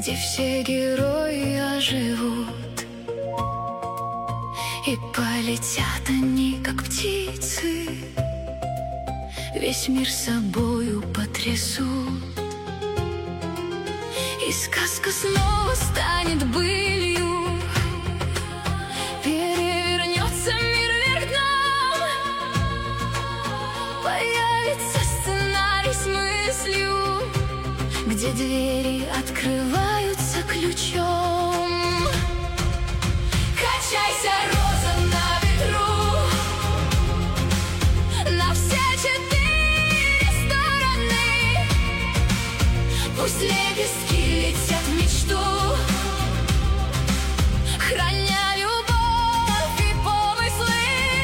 где все герои оживут, и полетят они, как птицы, весь мир собою потрясут. И сказка снова станет былью, перевернется мир вверх дном, появится сценарий с мыслью, где двери открываются ключом. Качайся, роза, на ветру, на все четыре стороны. Пусть лепестки летят в мечту, храня любовь и помыслы.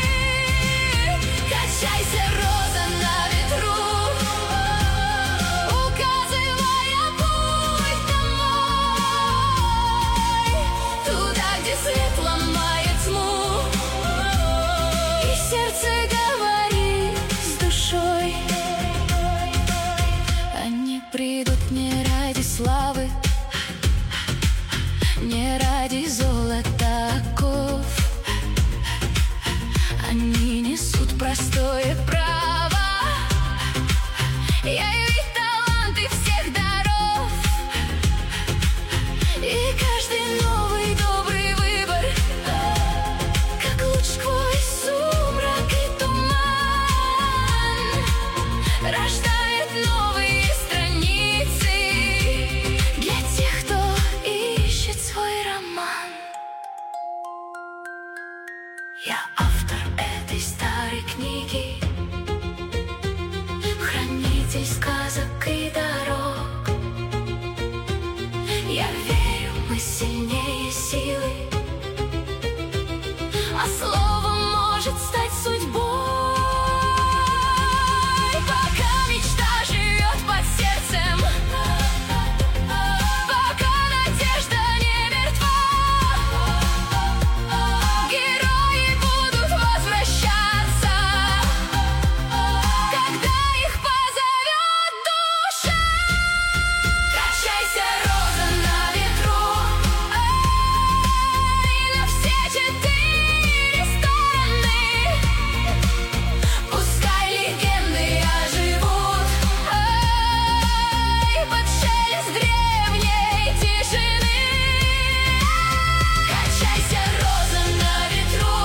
Качайся, роза, на ветру, указывая путь домой, туда, где свет ломает тьму, и сердце говорит с душой. Они придут не ради славы, не ради золота оков. Они несут простое право явить таланты всех даров. И каждый новый добрый выбор, как луч сквозь сумрак и туман, рождает новые страницы для тех, кто ищет свой роман. Я автор этой старой книги, хранитель сказок и дорог. Я верю, мы сильнее силы, а слово может стать судьбой. Пока мечта живет под сердцем, пока надежда не мертва, герои будут возвращаться, когда их позовет душа. Качайся, роза, на ветру, и на все четыре стороны. Пускай легенды оживут, под шелест древней тишины. Качайся, роза, на ветру,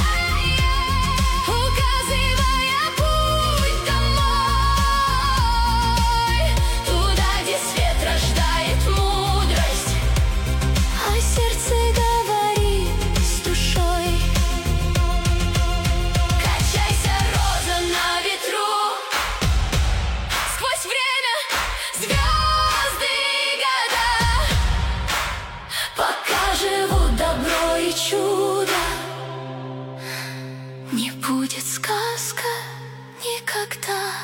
указывая путь домой, туда, где свет рождает мудрость, а сердце говорит с душой. Качайся, роза, на ветру, сквозь время, звезды и года, пока живут добро и чудо, не будет сказка никогда.